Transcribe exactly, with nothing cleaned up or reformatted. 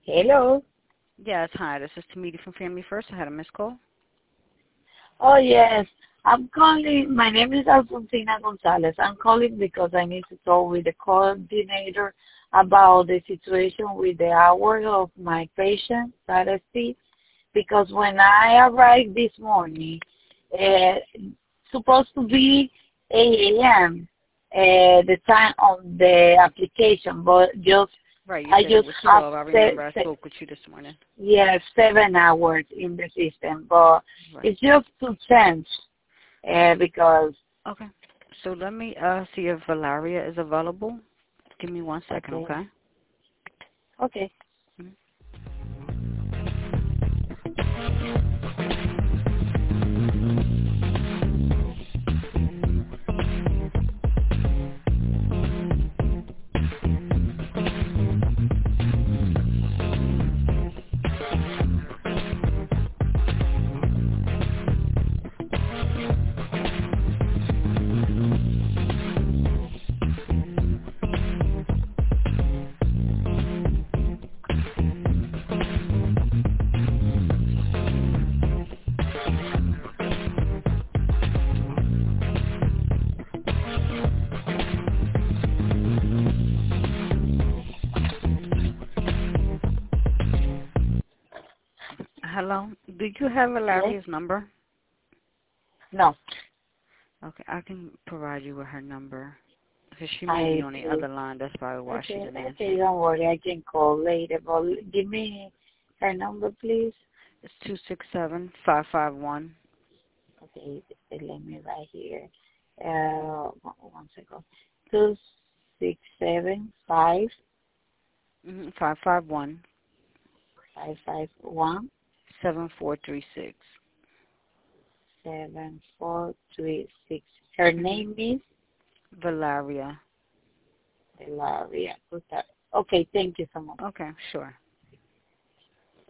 Hello. Yes, hi. This is Tamiti from Family First. I had a missed call. Oh, yes. I'm calling. My name is Alfonsina Gonzalez. I'm calling because I need to talk with the coordinator about the situation with the hours of my patient that I see. Because when I arrived this morning, uh, supposed to be eight a m Uh, the time on the application, but just Right, you I said it just was have twelve. I se- remember I se- spoke with you this morning. yeah, seven hours in the system, but Right. it's just to change uh, because, Okay. So let me uh see if Valeria is available. Give me one second, okay, okay? okay. Mhm. Hello. Do you have Yes? Valeria's number? No, Okay, I can provide you with her number. Because she may be I on the see. other line. That's probably why she Okay, didn't okay, answer. don't worry. I can call later, but give me her number, please. It's two six seven five five one. Okay, let me write here. Uh, one one second. Two six seven five Mm-hmm. Five five one five five one seven four three six. seven four three six. Her Mm-hmm. name is Valeria. Hilaria. Okay, thank you so much. Okay, sure.